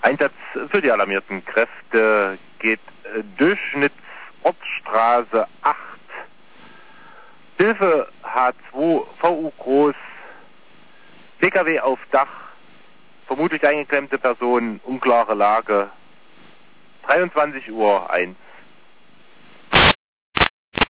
Einsatz für die alarmierten Kräfte geht Durchschnittsortsstraße 8. Hilfe H2 VU Groß. PKW auf Dach. Vermutlich eingeklemmte Person, unklare Lage. 23:01 Uhr.